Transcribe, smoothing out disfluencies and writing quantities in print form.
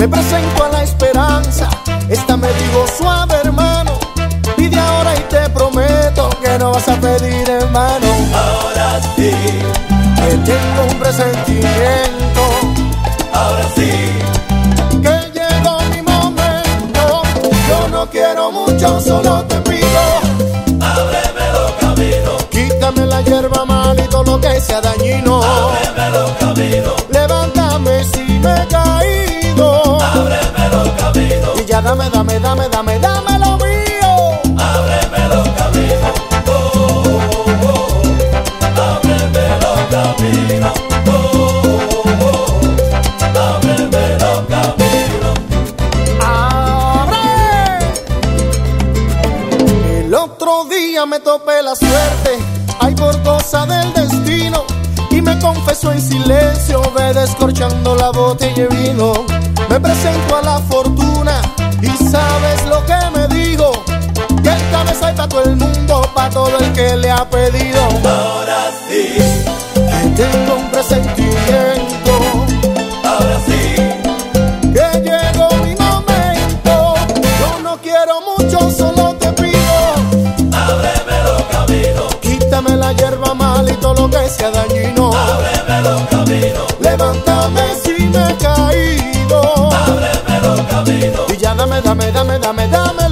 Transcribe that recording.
Me presento a la esperanza. Esta me dijo suave, hermano. Pide ahora y te prometo que no vas a pedir en vano. Ahora sí, que tengo un presentimiento. ahora sí, que llegó mi momento. Yo no quiero mucho, solo te pido. ábreme los caminos. Quítame la hierba mal y todo lo que sea dañino. Ábreme los caminos. Levántame si me he caído. Ábreme los caminos. Y ya dame lo mío. Ábreme los caminos. Ábreme los caminos. Ábreme los caminos. ¡Abre! El otro día me topé la suerte, ay, por cosa del destino, y me confesó en silencio, ve descorchando la botella de vino. Me presento a la fortuna y sabes lo que me dijo, que esta vez hay para todo el mundo, para todo el que le ha pedido. Ahora sí, Que tengo un presentimiento, ahora sí, que llegó mi momento. Yo no quiero mucho, solo te pido. ábreme los caminos. Quítame la hierba mal y todo lo que sea dañino. Ábreme los caminos. Levántame si me he caído. Ábreme los caminos. Y ya dame